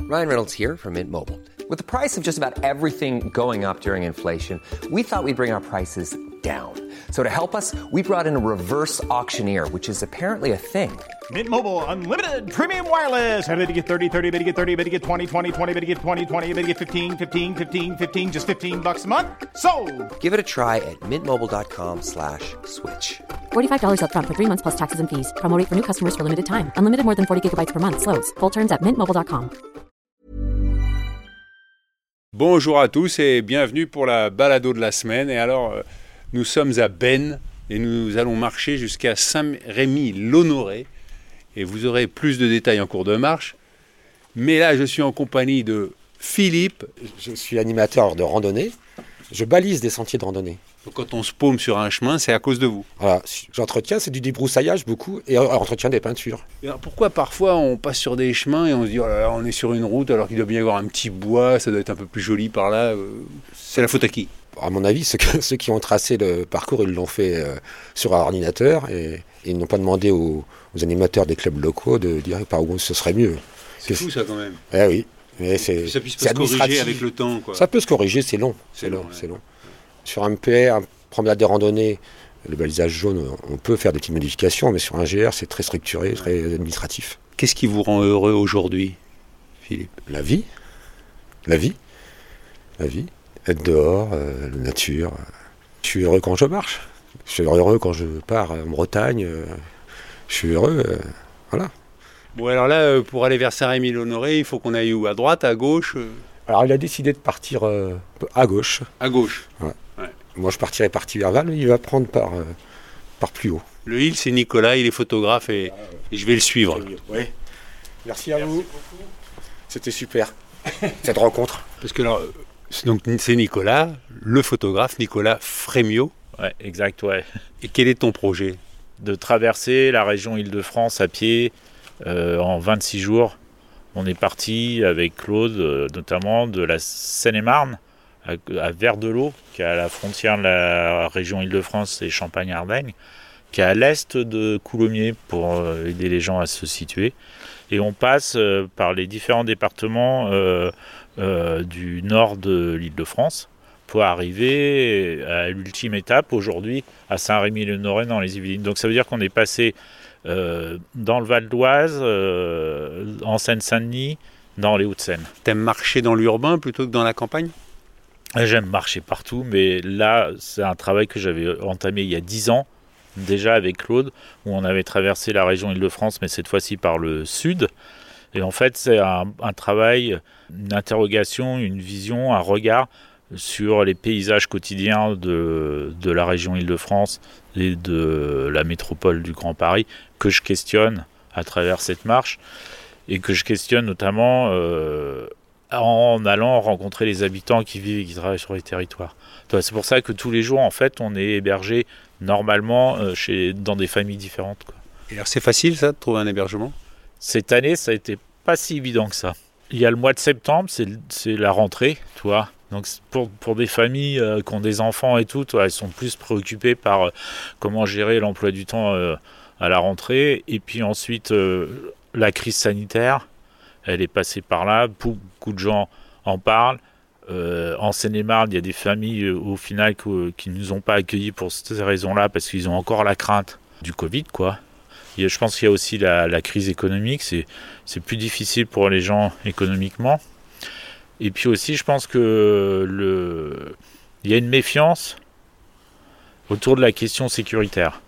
Ryan Reynolds here from Mint Mobile. With the price of just about everything going up during inflation, we thought we'd bring our prices down. So to help us, we brought in a reverse auctioneer, which is apparently a thing. Mint Mobile Unlimited Premium Wireless. How to get 30, 30, how to get 30, how to get 20, 20, 20, how to get 20, 20, how to get 15, 15, 15, 15, just $15 a month? Sold! Give it a try at mintmobile.com/switch. $45 up front for 3 months plus taxes and fees. Promo rate for new customers for limited time. Unlimited more than 40 gigabytes per month. Slows full terms at mintmobile.com. Bonjour à tous et bienvenue pour la balado de la semaine. Et alors, nous sommes à Bennes et nous allons marcher jusqu'à Saint-Rémy-l'Honoré. Et vous aurez plus de détails en cours de marche. Mais là, je suis en compagnie de Philippe. Je suis animateur de randonnée. Je balise des sentiers de randonnée. Donc, quand on se paume sur un chemin, c'est à cause de vous. Voilà, j'entretiens, c'est du débroussaillage beaucoup, et entretien des peintures. Et alors, pourquoi parfois on passe sur des chemins et on se dit oh là là, on est sur une route alors qu'il doit bien y avoir un petit bois, ça doit être un peu plus joli par là. C'est la faute à qui ? À mon avis, ceux qui ont tracé le parcours, ils l'ont fait sur un ordinateur et ils n'ont pas demandé aux animateurs des clubs locaux de dire par où ce serait mieux. C'est fou ça quand même. Eh oui, mais ça puisse pas se corriger avec le temps, quoi. Ça peut se corriger, c'est long. C'est long. Sur un PR, un promenade de randonnée, le balisage jaune, on peut faire des petites modifications, mais sur un GR, c'est très structuré, très administratif. Qu'est-ce qui vous rend heureux aujourd'hui, Philippe ? La vie. Être dehors, la nature. Je suis heureux quand je marche. Je suis heureux quand je pars en Bretagne. Je suis heureux, voilà. Bon, alors là, pour aller vers Saint-Rémy-l'Honoré, il faut qu'on aille où ? À droite, à gauche ? Alors, il a décidé de partir à gauche. À gauche. Ouais. Moi, je partirai par Thiverval, il va prendre par plus haut. Le Hill, c'est Nicolas, il est photographe et je vais le suivre. Oui. Merci à vous. C'était super, cette rencontre. Parce que alors, donc, c'est Nicolas, le photographe, Nicolas Frémiot. Ouais, exact, ouais. Et quel est ton projet ? De traverser la région Île-de-France à pied en 26 jours. On est parti avec Claude, notamment de la Seine-et-Marne, à Verdelot, qui est à la frontière de la région Île-de-France et Champagne-Ardenne, qui est à l'est de Coulommiers pour aider les gens à se situer. Et on passe par les différents départements du nord de l'Île-de-France pour arriver à l'ultime étape aujourd'hui à Saint-Rémy-l'Honoré dans les Yvelines. Donc ça veut dire qu'on est passé dans le Val d'Oise, en Seine-Saint-Denis, dans les Hauts-de-Seine. T'aimes marcher dans l'urbain plutôt que dans la campagne ? J'aime marcher partout, mais là, c'est un travail que j'avais entamé il y a 10 ans, déjà avec Claude, où on avait traversé la région Île-de-France, mais cette fois-ci par le sud. Et en fait, c'est un travail, une interrogation, une vision, un regard sur les paysages quotidiens de la région Île-de-France et de la métropole du Grand Paris, que je questionne à travers cette marche, et que je questionne notamment en allant rencontrer les habitants qui vivent et qui travaillent sur les territoires. C'est pour ça que tous les jours, en fait, on est hébergé normalement dans des familles différentes, quoi. Et alors c'est facile ça de trouver un hébergement ? Cette année, ça a été pas si évident que ça. Il y a le mois de septembre, c'est la rentrée, tu vois. Donc pour des familles qui ont des enfants et tout, elles sont plus préoccupées par comment gérer l'emploi du temps à la rentrée. Et puis ensuite, la crise sanitaire, elle est passée par là. Beaucoup de gens en parlent. En Seine-et-Marne, il y a des familles au final qui ne nous ont pas accueillis pour ces raisons-là parce qu'ils ont encore la crainte du Covid, quoi. Et je pense qu'il y a aussi la crise économique. C'est plus difficile pour les gens économiquement. Et puis aussi, je pense que il y a une méfiance autour de la question sécuritaire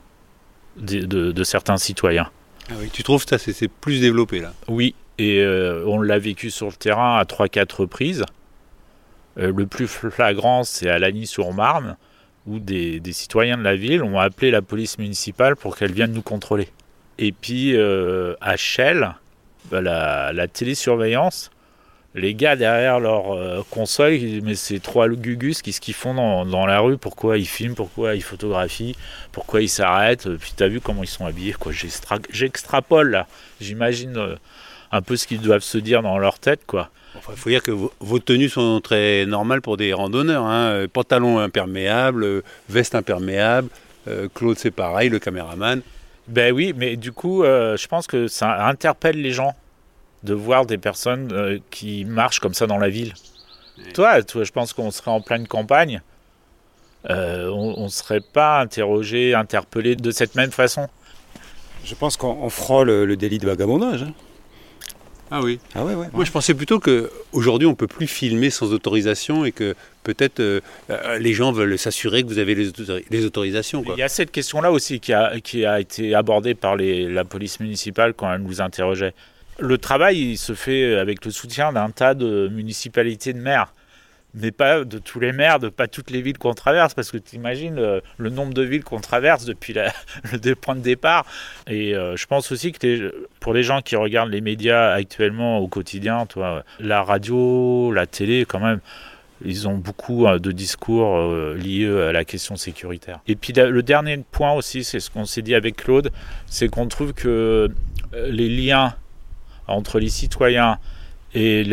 de certains citoyens. Ah oui, tu trouves que c'est plus développé là ? Oui, et on l'a vécu sur le terrain à 3-4 reprises. Le plus flagrant, c'est à Lagny-sur-Marne, où des citoyens de la ville ont appelé la police municipale pour qu'elle vienne nous contrôler. Et puis à Chelles, la télésurveillance, les gars derrière leur console, ils disent, mais c'est trois gugus, qu'est-ce qu'ils font dans la rue, pourquoi ils filment, pourquoi ils photographient, pourquoi ils s'arrêtent, puis t'as vu comment ils sont habillés, quoi. J'extrapole là, j'imagine un peu ce qu'ils doivent se dire dans leur tête, quoi. Enfin, il faut dire que vos tenues sont très normales pour des randonneurs, hein. Pantalon imperméable, veste imperméable, Claude c'est pareil, le caméraman. Ben oui, mais du coup, je pense que ça interpelle les gens. de voir des personnes qui marchent comme ça dans la ville. Toi, je pense qu'on serait en pleine campagne, on ne serait pas interpellé de cette même façon. Je pense qu'on frôle le délit de vagabondage. Hein. Ah oui. Ah ouais. Moi, je pensais plutôt qu'aujourd'hui, on ne peut plus filmer sans autorisation et que peut-être les gens veulent s'assurer que vous avez les autorisations. Quoi. Il y a cette question-là aussi qui a été abordée par la police municipale quand elle nous interrogeait. Le travail, il se fait avec le soutien d'un tas de municipalités de maires. Mais pas de tous les maires, de pas toutes les villes qu'on traverse, parce que tu imagines le nombre de villes qu'on traverse depuis le point de départ. Et je pense aussi que pour les gens qui regardent les médias actuellement au quotidien, la radio, la télé, quand même, ils ont beaucoup de discours liés à la question sécuritaire. Et puis le dernier point aussi, c'est ce qu'on s'est dit avec Claude, c'est qu'on trouve que les liens entre les citoyens et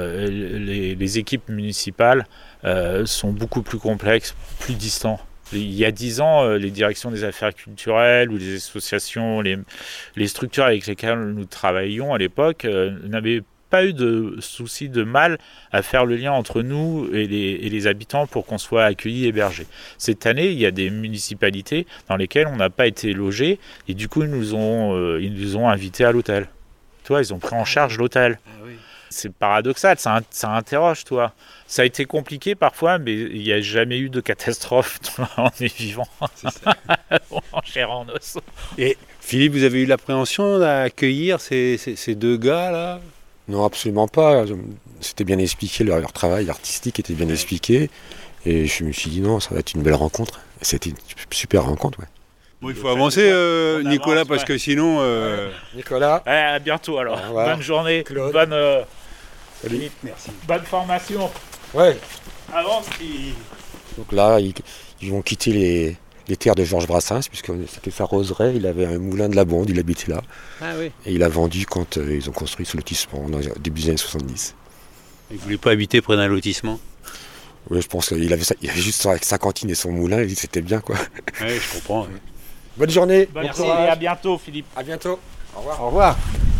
les équipes municipales sont beaucoup plus complexes, plus distants. Il y a 10 ans, les directions des affaires culturelles ou les associations, les structures avec lesquelles nous travaillions à l'époque n'avaient pas eu de souci, de mal à faire le lien entre nous et les habitants pour qu'on soit accueillis, hébergés. Cette année, il y a des municipalités dans lesquelles on n'a pas été logés et du coup, ils nous ont invités à l'hôtel. Ils ont pris en charge l'hôtel. Ah oui. C'est paradoxal, ça interroge, Ça a été compliqué parfois, mais il n'y a jamais eu de catastrophe. On est vivant. C'est ça. En chair en os. Et Philippe, vous avez eu l'appréhension d'accueillir ces deux gars-là ? Non, absolument pas. C'était bien expliqué, leur travail artistique était bien expliqué. Et je me suis dit non, ça va être une belle rencontre. C'était une super rencontre, ouais. Bon, il faut avancer, Nicolas, avance, parce que sinon... Nicolas. À bientôt alors. Bonne journée. Claude. Salut. Merci. Bonne formation. Ouais. Avance. Donc là, ils vont quitter les terres de Georges Brassens, puisque c'était sa roseraie. Il avait un moulin de la Bonde, il habitait là. Ah oui. Et il a vendu quand ils ont construit ce lotissement, dans début des années 70. Il ne voulait pas habiter près d'un lotissement ? Oui, je pense qu'il avait juste sa cantine et son moulin, et c'était bien, quoi. Oui, je comprends. Oui. Bonne journée. Merci et à bientôt, Philippe. À bientôt. Au revoir. Au revoir.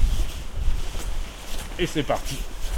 Et c'est parti.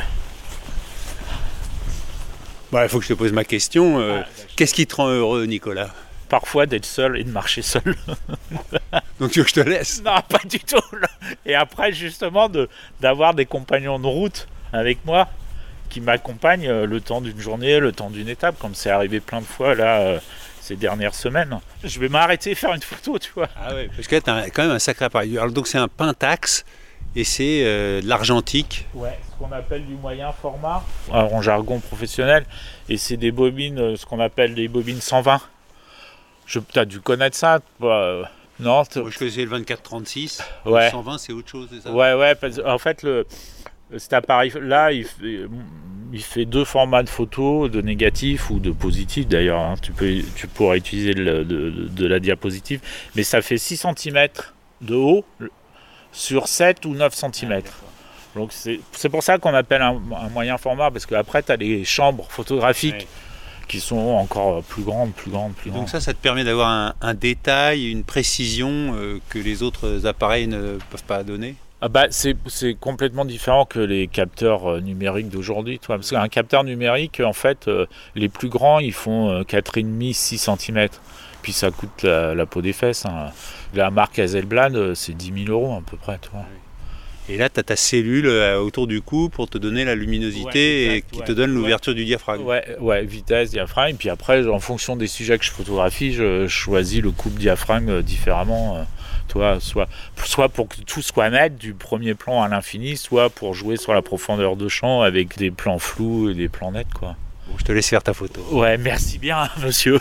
Il faut que je te pose ma question. Qu'est-ce qui te rend heureux, Nicolas ? Parfois d'être seul et de marcher seul. Donc tu veux que je te laisse ? Non, pas du tout. Et après, justement, d'avoir des compagnons de route avec moi qui m'accompagnent le temps d'une journée, le temps d'une étape, comme c'est arrivé plein de fois là ces dernières semaines. Je vais m'arrêter et faire une photo, tu vois. Ah ouais, parce que tu as quand même un sacré appareil. Alors donc c'est un Pentax et c'est de l'argentique. Ouais, ce qu'on appelle du moyen format, en jargon professionnel. Et c'est des bobines, ce qu'on appelle des bobines 120. Tu as dû connaître ça, non Moi je faisais le 24-36. Ouais. Le 120 c'est autre chose, c'est ça ? Ouais, en fait cet appareil-là, il fait 2 formats de photos, de négatif ou de positif d'ailleurs. Hein. Tu pourras utiliser de la diapositive, mais ça fait 6 cm de haut sur 7 ou 9 cm. Donc c'est pour ça qu'on appelle un moyen format, parce qu'après tu as les chambres photographiques qui sont encore plus grandes. Donc ça te permet d'avoir un détail, une précision que les autres appareils ne peuvent pas donner ? C'est complètement différent que les capteurs numériques d'aujourd'hui. Parce qu'un capteur numérique, en fait, les plus grands, ils font 4,5-6 cm. Puis ça coûte la peau des fesses. Hein. La marque Hasselblad, c'est 10 000 € à peu près. Et là, tu as ta cellule autour du cou pour te donner la luminosité qui te donne l'ouverture du diaphragme. Ouais, vitesse, diaphragme. Puis après, en fonction des sujets que je photographie, je choisis le coupe diaphragme différemment. Soit pour que tout soit net du premier plan à l'infini, soit pour jouer sur la profondeur de champ avec des plans flous et des plans nets, quoi. Bon, je te laisse faire ta photo. Ouais, merci bien, monsieur.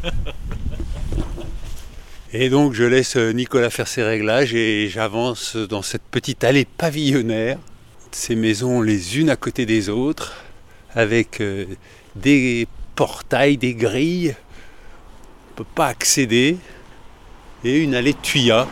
Et donc je laisse Nicolas faire ses réglages et j'avance dans cette petite allée pavillonnaire, ces maisons les unes à côté des autres, avec des portails, des grilles, on ne peut pas accéder, et une allée de tuyas.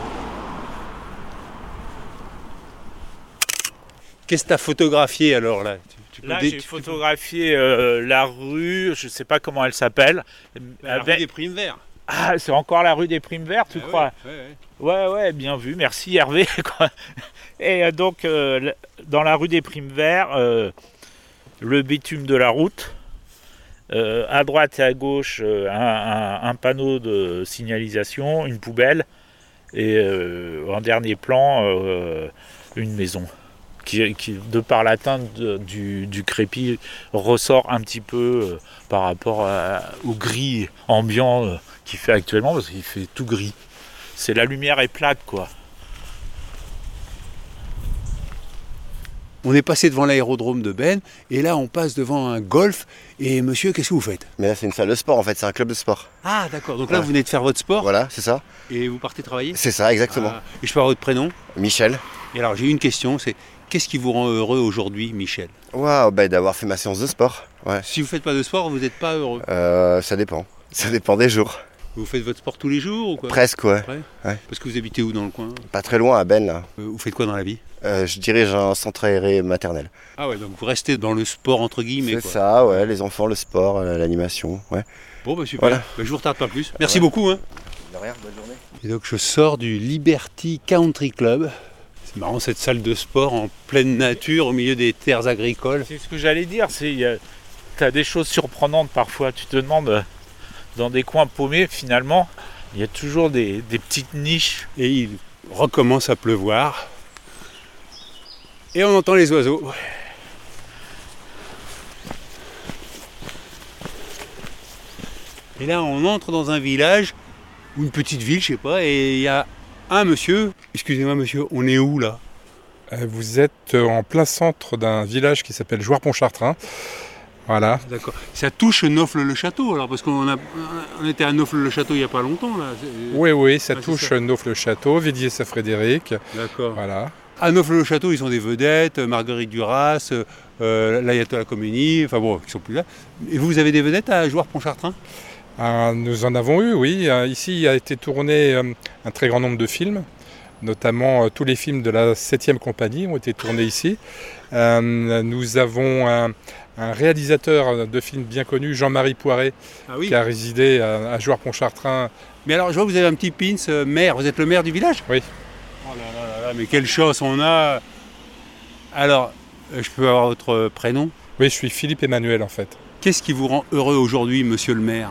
Qu'est-ce que tu as photographié alors là ? Là, j'ai photographié la rue, je ne sais pas comment elle s'appelle. La rue des Primes Verts. Ah, c'est encore la rue des Primes Vertes, tu crois? Ouais, bien vu, merci Hervé. Quoi. Et donc, dans la rue des Primes Vertes, le bitume de la route, à droite et à gauche, un panneau de signalisation, une poubelle, et en dernier plan, une maison. Qui, de par l'atteinte du crépi, ressort un petit peu par rapport au gris ambiant qu'il fait actuellement, parce qu'il fait tout gris. C'est la lumière est plate, quoi. On est passé devant l'aérodrome de Ben, et là on passe devant un golf. Et monsieur, qu'est-ce que vous faites? Mais là, c'est une salle de sport en fait, c'est un club de sport. Ah d'accord, donc là vous venez de faire votre sport. Voilà, c'est ça. Et vous partez travailler? C'est ça, exactement. Et je peux avoir votre prénom? Michel. Et alors j'ai une question, c'est qu'est-ce qui vous rend heureux aujourd'hui, Michel? Waouh, d'avoir fait ma séance de sport. Ouais. Si vous ne faites pas de sport, vous n'êtes pas heureux? Ça dépend. Ça dépend des jours. Vous faites votre sport tous les jours ou quoi? Presque, ouais. Ouais. Parce que vous habitez où dans le coin? Pas très loin, à Ben, là. Vous faites quoi dans la vie? Je dirige un centre aéré maternel. Ah ouais, donc vous restez dans le sport entre guillemets. C'est ça, ouais, les enfants, le sport, l'animation, ouais. Bon, super. Voilà. Je vous retarde pas plus. Merci beaucoup. Hein. De rien, bonne journée. Et donc je sors du Liberty Country Club. C'est marrant cette salle de sport en pleine nature, au milieu des terres agricoles. C'est ce que j'allais dire, t'as des choses surprenantes parfois. Tu te demandes, dans des coins paumés, finalement, il y a toujours des petites niches. Et il recommence à pleuvoir. Et on entend les oiseaux. Et là, on entre dans un village, ou une petite ville, je sais pas, et il y a un monsieur. Excusez-moi monsieur, on est où là? Vous êtes en plein centre d'un village qui s'appelle Jouarre-Pontchartrain. Voilà. D'accord. Ça touche Naufle-le-Château alors, parce qu'on était à Naufle-le-Château il n'y a pas longtemps là. Oui, ça touche Naufle-le-Château, Vidier-Saint-Frédéric. D'accord. Voilà. À Naufle-le-Château, ils sont des vedettes, Marguerite Duras, l'Ayatollah Khomeini, enfin bon, qui sont plus là. Et vous avez des vedettes à Jouarre-Pontchartrain? Nous en avons eu, oui. Ici a été tourné un très grand nombre de films, notamment tous les films de la 7e compagnie ont été tournés ici. Nous avons un réalisateur de films bien connu, Jean-Marie Poiret, qui a résidé à Jouarre-Pontchartrain. Mais alors, je vois que vous avez un petit pins maire. Vous êtes le maire du village? Oui. Oh là là, mais quelle chance on a. Alors, je peux avoir votre prénom? Oui, je suis Philippe Emmanuel en fait. Qu'est-ce qui vous rend heureux aujourd'hui, monsieur le maire?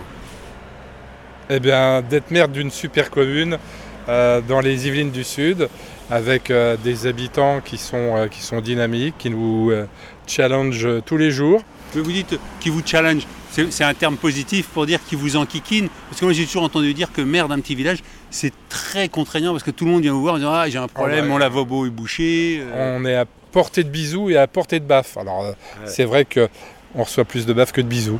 Eh bien, d'être maire d'une super commune dans les Yvelines du Sud, avec des habitants qui sont dynamiques, qui nous challengent tous les jours. Mais vous dites qui vous challenge, c'est un terme positif pour dire qui vous enquiquine. Parce que moi j'ai toujours entendu dire que maire d'un petit village, c'est très contraignant parce que tout le monde vient vous voir en disant « Ah, j'ai un problème, mon lavabo est bouché. » On est à portée de bisous et à portée de baffes. Alors c'est vrai qu'on reçoit plus de baffes que de bisous.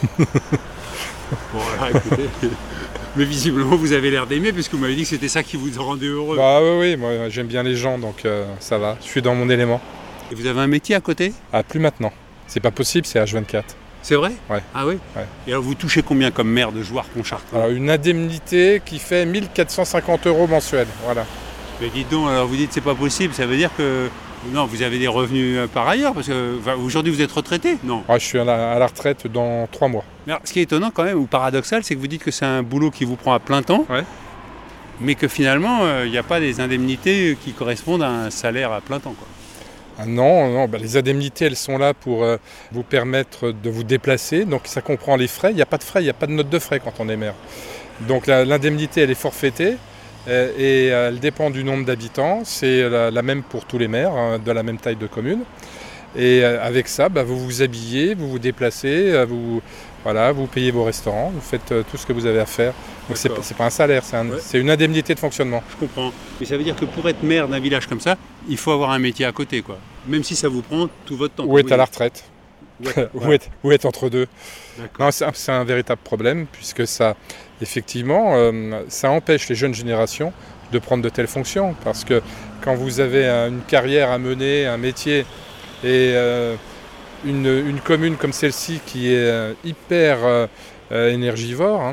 Bon, alors, écoutez, mais visiblement vous avez l'air d'aimer puisque vous m'avez dit que c'était ça qui vous rendait heureux. Bah oui, moi j'aime bien les gens donc ça va, je suis dans mon élément. Et vous avez un métier à côté? Ah, plus maintenant. C'est pas possible, c'est H24. C'est vrai? Ouais. Ah oui? Ouais. Et alors vous touchez combien comme maire de Jouarre-Pontchartrain? Alors une indemnité qui fait 1 450 € mensuels, voilà. Mais dites donc, alors vous dites c'est pas possible, ça veut dire que... Non, vous avez des revenus par ailleurs, parce que aujourd'hui vous êtes retraité? Non. Ah, je suis à la retraite dans 3 mois. Mais alors, ce qui est étonnant quand même, ou paradoxal, c'est que vous dites que c'est un boulot qui vous prend à plein temps, mais que finalement, il n'y a pas des indemnités qui correspondent à un salaire à plein temps, quoi. Ah non, les indemnités, elles sont là pour vous permettre de vous déplacer, donc ça comprend les frais. Il n'y a pas de frais, il n'y a pas de note de frais quand on est maire. Donc l'indemnité, elle est forfaitée. Et elle dépend du nombre d'habitants, c'est la même pour tous les maires, de la même taille de commune. Et avec ça, vous vous habillez, vous vous déplacez, vous payez vos restaurants, vous faites tout ce que vous avez à faire. Donc c'est pas un salaire, c'est une indemnité de fonctionnement. Je comprends. Mais ça veut dire que pour être maire d'un village comme ça, il faut avoir un métier à côté, quoi. Même si ça vous prend tout votre temps. Ou être à la retraite. Ou être entre deux. Non, c'est un véritable problème, puisque ça, effectivement, ça empêche les jeunes générations de prendre de telles fonctions. Parce que quand vous avez une carrière à mener, un métier, et une commune comme celle-ci qui est hyper énergivore,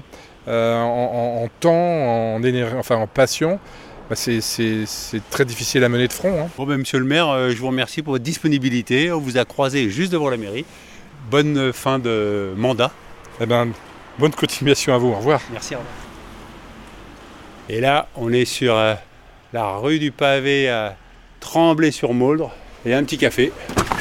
en temps, en énergie, en passion, c'est très difficile à mener de front. Bon, monsieur le maire, je vous remercie pour votre disponibilité. On vous a croisé juste devant la mairie. Bonne fin de mandat. Bonne continuation à vous. Au revoir. Merci, au revoir. Et là, on est sur la rue du Pavé à Tremblay-sur-Mauldre. Et un petit café.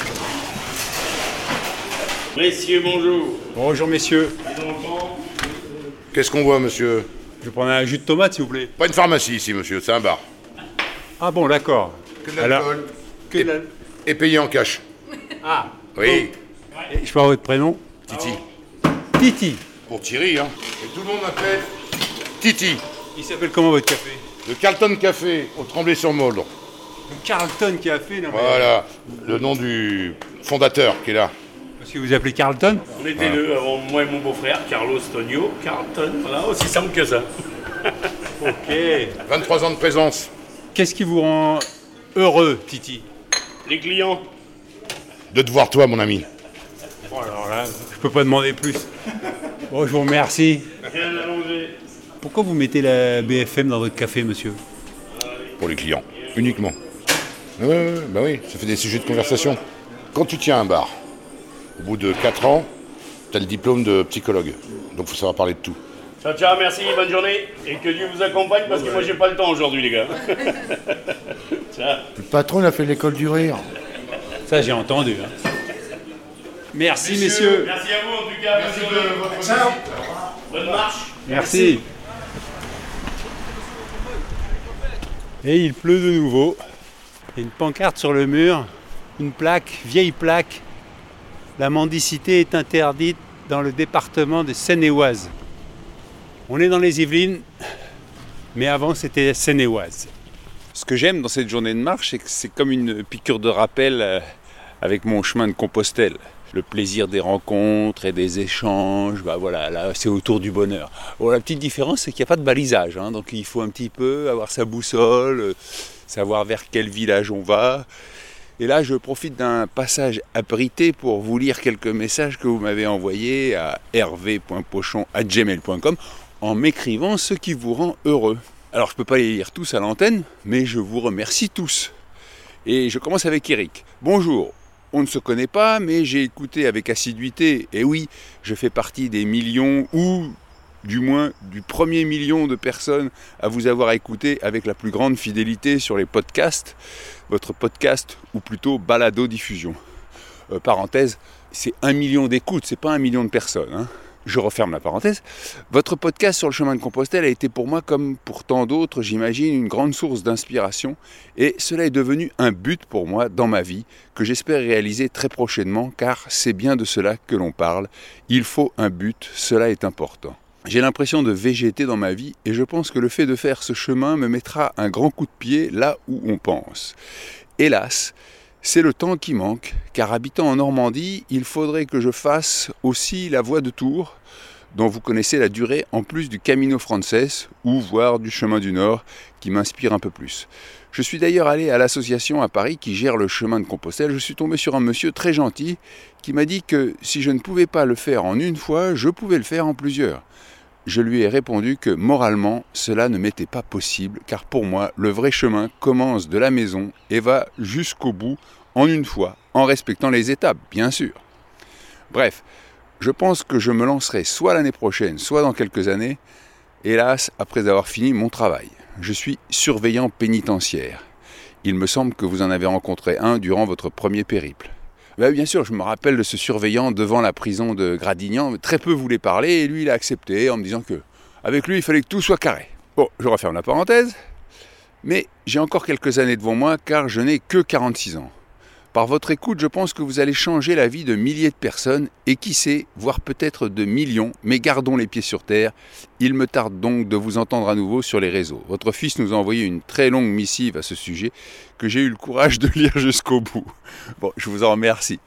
Messieurs, bonjour. Bonjour messieurs. Qu'est-ce qu'on voit, monsieur? Je vais prendre un jus de tomate, s'il vous plaît. Pas une pharmacie ici, monsieur, c'est un bar. Ah bon, d'accord. Que de l'alcool. Et payé en cash. Ah. Oui. Et je peux avoir votre prénom? Titi. Titi. Pour Thierry, hein. Et tout le monde m'appelle Titi. Il s'appelle comment votre café? Le Carlton Café, au Tremblay-sur-Mauldre. Le Carlton Café, non mais... Voilà, le nom du fondateur qui est là. Parce que vous appelez Carlton? On était deux, avant moi et mon beau-frère, Carlos Tonio, Carlton, voilà, aussi simple que ça. Ok. 23 ans de présence. Qu'est-ce qui vous rend heureux, Titi? Les clients. De te voir toi, mon ami. Bon, alors là, je peux pas demander plus. Bon, je vous remercie. Rien à manger. Pourquoi vous mettez la BFM dans votre café, monsieur? Pour les clients, uniquement. Bah oui, ça fait des sujets de conversation. Quand tu tiens un bar, au bout de 4 ans, tu as le diplôme de psychologue. Donc faut savoir parler de tout. Ciao, ciao, merci, bonne journée. Et que Dieu vous accompagne parce que moi j'ai pas le temps aujourd'hui, les gars. Ciao. Le patron, il a fait l'école du rire. Ça, j'ai entendu. Hein. Merci, messieurs. Merci à vous en tout cas. Merci bonne de journée. votre visite. Bonne marche. Merci. Et il pleut de nouveau. Il y a une pancarte sur le mur, une plaque, vieille plaque. La mendicité est interdite dans le département de Seine-et-Oise. On est dans les Yvelines, mais avant c'était Seine-et-Oise. Ce que j'aime dans cette journée de marche, c'est que c'est comme une piqûre de rappel avec mon chemin de Compostelle. Le plaisir des rencontres et des échanges, bah voilà, là c'est autour du bonheur. Bon, la petite différence, c'est qu'il n'y a pas de balisage, hein, donc il faut un petit peu avoir sa boussole, savoir vers quel village on va. Et là, je profite d'un passage abrité pour vous lire quelques messages que vous m'avez envoyés à hervé.pochon@gmail.com en m'écrivant ce qui vous rend heureux. Alors, je ne peux pas les lire tous à l'antenne, mais je vous remercie tous. Et je commence avec Eric. Bonjour. On ne se connaît pas, mais j'ai écouté avec assiduité. Et oui, je fais partie des millions, ou du moins du premier million de personnes à vous avoir écouté avec la plus grande fidélité sur les podcasts. Votre podcast, ou plutôt balado-diffusion. Parenthèse, c'est 1 million d'écoutes, c'est pas 1 million de personnes. Hein. Je referme la parenthèse. Votre podcast sur le chemin de Compostelle a été pour moi, comme pour tant d'autres, j'imagine, une grande source d'inspiration. Et cela est devenu un but pour moi dans ma vie, que j'espère réaliser très prochainement, car c'est bien de cela que l'on parle. Il faut un but, cela est important. J'ai l'impression de végéter dans ma vie, et je pense que le fait de faire ce chemin me mettra un grand coup de pied là où on pense. Hélas, c'est le temps qui manque, car habitant en Normandie, il faudrait que je fasse aussi la voie de Tours, dont vous connaissez la durée en plus du Camino Frances, ou voire du chemin du Nord, qui m'inspire un peu plus. Je suis d'ailleurs allé à l'association à Paris qui gère le chemin de Compostelle. Je suis tombé sur un monsieur très gentil qui m'a dit que si je ne pouvais pas le faire en une fois, je pouvais le faire en plusieurs. Je lui ai répondu que moralement, cela ne m'était pas possible, car pour moi, le vrai chemin commence de la maison et va jusqu'au bout en une fois, en respectant les étapes, bien sûr. Bref, je pense que je me lancerai soit l'année prochaine, soit dans quelques années, hélas, après avoir fini mon travail. Je suis surveillant pénitentiaire. Il me semble que vous en avez rencontré un durant votre premier périple. Bien sûr, je me rappelle de ce surveillant devant la prison de Gradignan. Très peu voulait parler et lui, il a accepté en me disant que avec lui, il fallait que tout soit carré. Bon, je referme la parenthèse. Mais j'ai encore quelques années devant moi car je n'ai que 46 ans. Par votre écoute, je pense que vous allez changer la vie de milliers de personnes et qui sait, voire peut-être de millions, mais gardons les pieds sur terre. Il me tarde donc de vous entendre à nouveau sur les réseaux. Votre fils nous a envoyé une très longue missive à ce sujet que j'ai eu le courage de lire jusqu'au bout. Bon, je vous en remercie.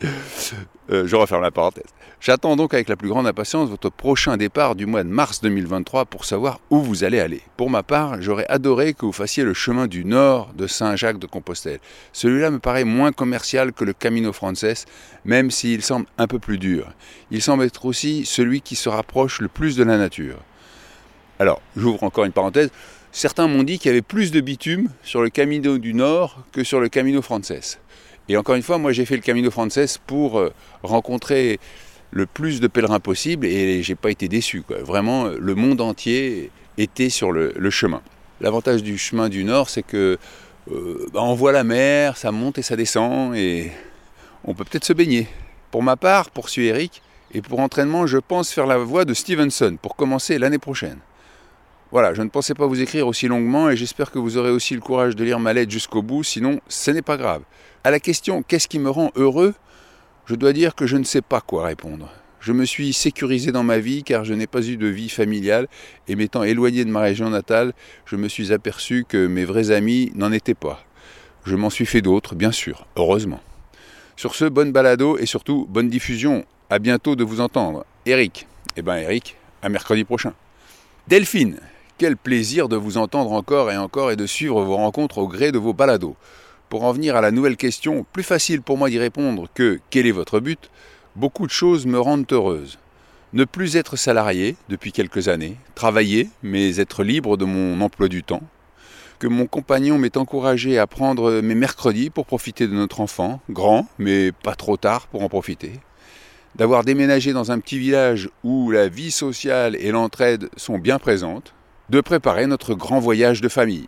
Je referme la parenthèse. J'attends donc avec la plus grande impatience votre prochain départ du mois de mars 2023 pour savoir où vous allez aller. Pour ma part, j'aurais adoré que vous fassiez le chemin du nord de Saint-Jacques-de-Compostelle. Celui-là me paraît moins commercial que le Camino Frances, même s'il semble un peu plus dur. Il semble être aussi celui qui se rapproche le plus de la nature. Alors, j'ouvre encore une parenthèse. Certains m'ont dit qu'il y avait plus de bitume sur le Camino du Nord que sur le Camino Frances. Et encore une fois, moi j'ai fait le Camino Frances pour rencontrer le plus de pèlerins possible et j'ai pas été déçu, quoi. Vraiment, le monde entier était sur le chemin. L'avantage du chemin du Nord, c'est que on voit la mer, ça monte et ça descend, et on peut peut-être se baigner. Pour ma part, poursuit Eric, et pour entraînement, je pense faire la voie de Stevenson pour commencer l'année prochaine. Voilà, je ne pensais pas vous écrire aussi longuement et j'espère que vous aurez aussi le courage de lire ma lettre jusqu'au bout, sinon ce n'est pas grave. À la question « Qu'est-ce qui me rend heureux ?», je dois dire que je ne sais pas quoi répondre. Je me suis sécurisé dans ma vie car je n'ai pas eu de vie familiale et m'étant éloigné de ma région natale, je me suis aperçu que mes vrais amis n'en étaient pas. Je m'en suis fait d'autres, bien sûr, heureusement. Sur ce, bonne balado et surtout bonne diffusion. À bientôt de vous entendre. Eric. Eric, à mercredi prochain. Delphine, quel plaisir de vous entendre encore et de suivre vos rencontres au gré de vos balados. Pour en venir à la nouvelle question, plus facile pour moi d'y répondre que « Quel est votre but ?», beaucoup de choses me rendent heureuse. Ne plus être salarié depuis quelques années, travailler mais être libre de mon emploi du temps, que mon compagnon m'ait encouragé à prendre mes mercredis pour profiter de notre enfant, grand mais pas trop tard pour en profiter, d'avoir déménagé dans un petit village où la vie sociale et l'entraide sont bien présentes, de préparer notre grand voyage de famille.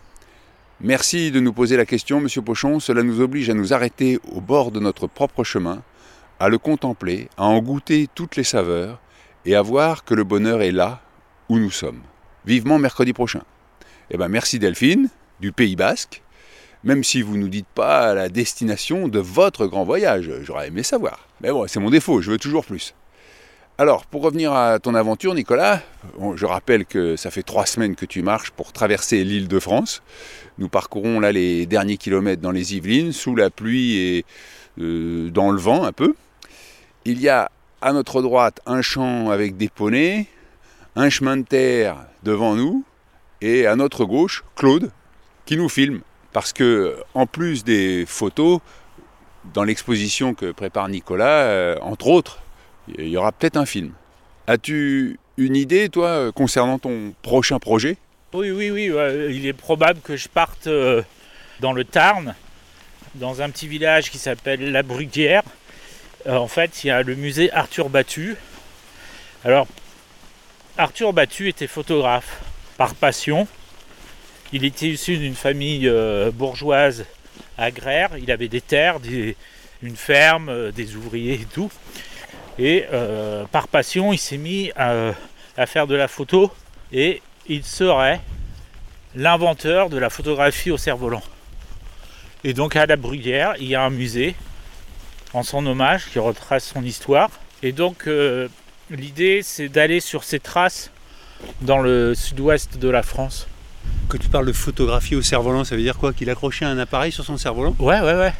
Merci de nous poser la question, Monsieur Pochon, cela nous oblige à nous arrêter au bord de notre propre chemin, à le contempler, à en goûter toutes les saveurs et à voir que le bonheur est là où nous sommes. Vivement mercredi prochain. Merci Delphine, du Pays Basque, même si vous ne nous dites pas la destination de votre grand voyage, j'aurais aimé savoir. Mais bon, c'est mon défaut, je veux toujours plus. Alors, pour revenir à ton aventure, Nicolas, je rappelle que ça fait 3 semaines que tu marches pour traverser l'île de France. Nous parcourons là les derniers kilomètres dans les Yvelines, sous la pluie et dans le vent un peu. Il y a à notre droite un champ avec des poneys, un chemin de terre devant nous, et à notre gauche, Claude, qui nous filme. Parce que, en plus des photos, dans l'exposition que prépare Nicolas, entre autres, il y aura peut-être un film. As-tu une idée, toi, concernant ton prochain projet ? Oui, il est probable que je parte dans le Tarn, dans un petit village qui s'appelle La Bruguière. En fait, il y a le musée Arthur Battu. Alors, Arthur Battu était photographe par passion. Il était issu d'une famille bourgeoise agraire. Il avait des terres, une ferme, des ouvriers et tout. Et par passion, il s'est mis à faire de la photo. Et il serait l'inventeur de la photographie au cerf-volant. Et donc à La Bruguière, il y a un musée en son hommage qui retrace son histoire. Et donc l'idée, c'est d'aller sur ses traces dans le sud-ouest de la France. Quand tu parles de photographie au cerf-volant, ça veut dire quoi ? Qu'il accrochait un appareil sur son cerf-volant ? Ouais. Ouais.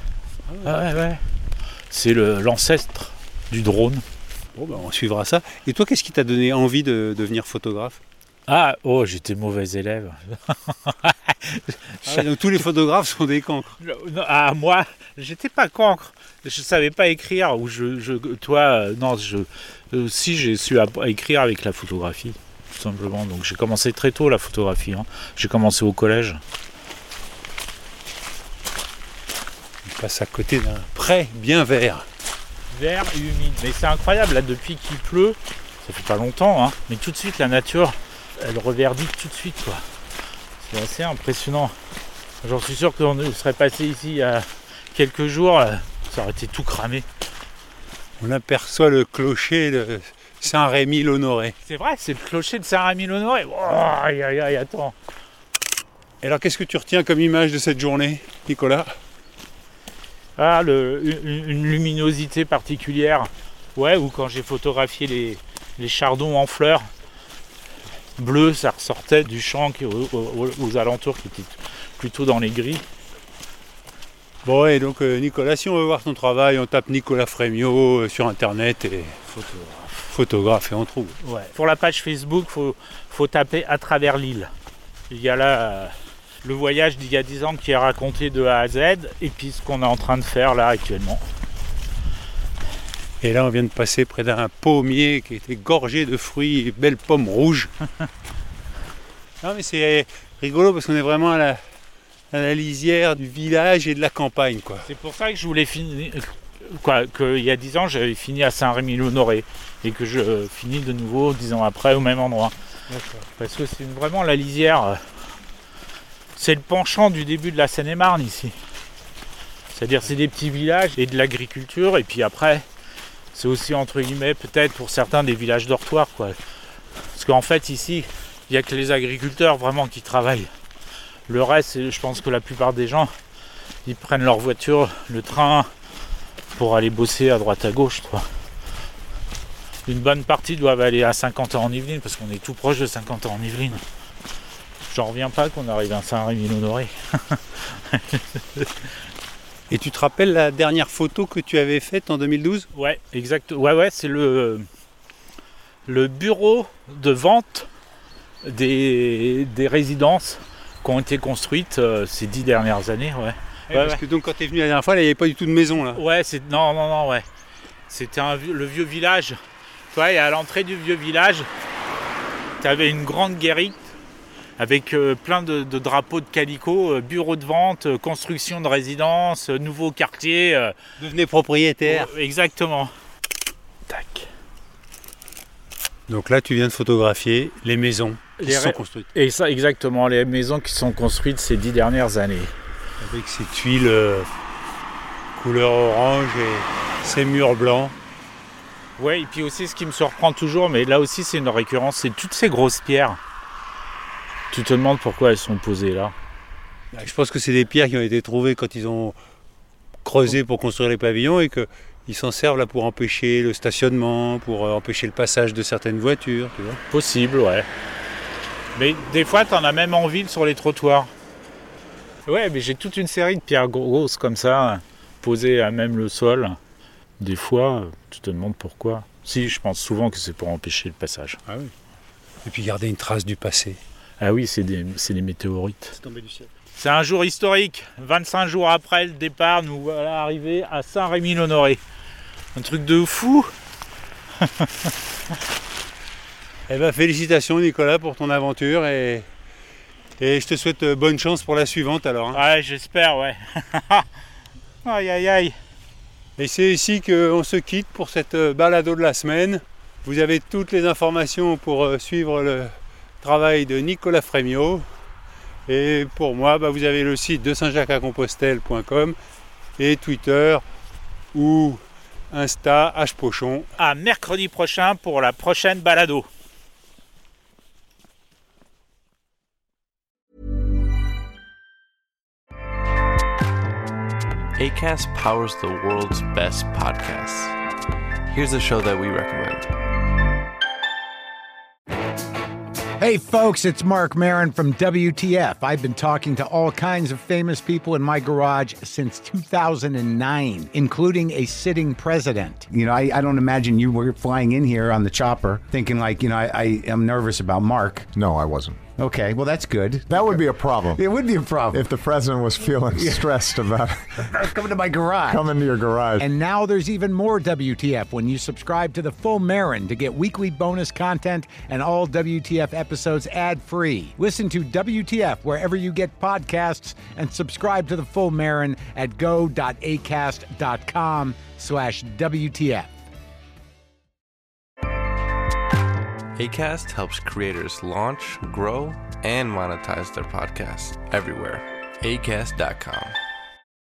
C'est l'ancêtre du drone. Bon, on suivra ça. Et toi, qu'est-ce qui t'a donné envie de devenir photographe ? J'étais mauvais élève. Donc tous les photographes sont des cancres. Moi, j'étais pas cancre. Je savais pas écrire. Si j'ai su écrire avec la photographie, tout simplement. Donc j'ai commencé très tôt la photographie. J'ai commencé au collège. On passe à côté d'un pré bien vert. Vert et humide. Mais c'est incroyable, là, depuis qu'il pleut, ça fait pas longtemps, mais tout de suite la nature, elle reverdit tout de suite, quoi. C'est assez impressionnant. J'en suis sûr qu'on serait passé ici il y a quelques jours, ça aurait été tout cramé. On aperçoit le clocher de Saint-Rémy-l'Honoré. C'est vrai, c'est le clocher de Saint-Rémy-l'Honoré. Attends. Et alors, qu'est-ce que tu retiens comme image de cette journée, Nicolas ? Une luminosité particulière. Ou quand j'ai photographié les chardons en fleurs bleues, ça ressortait du champ aux alentours qui étaient plutôt dans les gris. Bon, et donc Nicolas, si on veut voir ton travail, on tape Nicolas Frémiot sur internet et photographe et on trouve. Ouais. Pour la page Facebook, faut taper À travers l'île. Il y a là le voyage d'il y a 10 ans qui est raconté de A à Z et puis ce qu'on est en train de faire là actuellement. Et là on vient de passer près d'un pommier qui était gorgé de fruits et belles pommes rouges. Non mais c'est rigolo parce qu'on est vraiment à la lisière du village et de la campagne, quoi. C'est pour ça que je voulais finir, qu'il y a 10 ans j'avais fini à Saint-Rémy-l'Honoré et que je finis de nouveau 10 ans après au même endroit. D'accord. Parce que c'est vraiment la lisière c'est le penchant du début de la Seine-et-Marne ici. C'est-à-dire c'est des petits villages et de l'agriculture, et puis après c'est aussi entre guillemets peut-être pour certains des villages dortoirs, quoi. Parce qu'en fait ici il n'y a que les agriculteurs vraiment qui travaillent. Le reste, je pense que la plupart des gens ils prennent leur voiture, le train pour aller bosser à droite à gauche, quoi. Une bonne partie doivent aller à Saint-Quentin-en-Yvelines parce qu'on est tout proche de Saint-Quentin-en-Yvelines. J'en reviens pas qu'on arrive à Saint-Rémy-l'Honoré. Et tu te rappelles la dernière photo que tu avais faite en 2012 ? Ouais, exact. Ouais, c'est le bureau de vente des résidences qui ont été construites ces 10 dernières années. Ouais. Parce que donc quand tu es venu la dernière fois, il n'y avait pas du tout de maison là. Ouais, non, ouais. C'était le vieux village. Tu vois, et à l'entrée du vieux village, tu avais une grande guérite avec plein de drapeaux de calicot, bureau de vente, construction de résidences, nouveau quartier. Devenez propriétaire. Exactement. Tac. Donc là, tu viens de photographier les maisons qui sont construites. Et ça, exactement, les maisons qui sont construites ces 10 dernières années. Avec ces tuiles couleur orange et ces murs blancs. Ouais, et puis aussi ce qui me surprend toujours, mais là aussi c'est une récurrence, c'est toutes ces grosses pierres. Tu te demandes pourquoi elles sont posées là. Je pense que c'est des pierres qui ont été trouvées quand ils ont creusé pour construire les pavillons et qu'ils s'en servent là pour empêcher le stationnement, pour empêcher le passage de certaines voitures, tu vois. Possible, ouais. Mais des fois t'en as même en ville sur les trottoirs. Ouais, mais j'ai toute une série de pierres grosses comme ça, posées à même le sol. Des fois, tu te demandes pourquoi. Si, je pense souvent que c'est pour empêcher le passage. Ah oui. Et puis garder une trace du passé. Ah oui, c'est des météorites. C'est tombé du ciel. C'est un jour historique. 25 jours après le départ, nous voilà arrivés à Saint-Rémy-l'Honoré. Un truc de fou. Eh ben, félicitations Nicolas pour ton aventure et je te souhaite bonne chance pour la suivante alors. Hein. Ouais, j'espère, ouais. Aïe aïe aïe. Et c'est ici qu'on se quitte pour cette balado de la semaine. Vous avez toutes les informations pour suivre le travail de Nicolas Frémiot. Et pour moi, vous avez le site de saint-jacques-à-compostelle.com et Twitter ou Insta @pochon. À mercredi prochain pour la prochaine balado. Acast powers the world's best podcasts. Here's a show that we recommend. Hey folks, it's Mark Maron from WTF. I've been talking to all kinds of famous people in my garage since 2009, including a sitting president. You know, I don't imagine you were flying in here on the chopper thinking like, I am nervous about Mark. No, I wasn't. Okay, well, that's good. That would be a problem. It would be a problem. If the president was feeling stressed about coming to my garage. Coming to your garage. And now there's even more WTF when you subscribe to the Full Marin to get weekly bonus content and all WTF episodes ad-free. Listen to WTF wherever you get podcasts and subscribe to the Full Marin at go.acast.com/WTF. Acast helps creators launch, grow, and monetize their podcasts everywhere. Acast.com.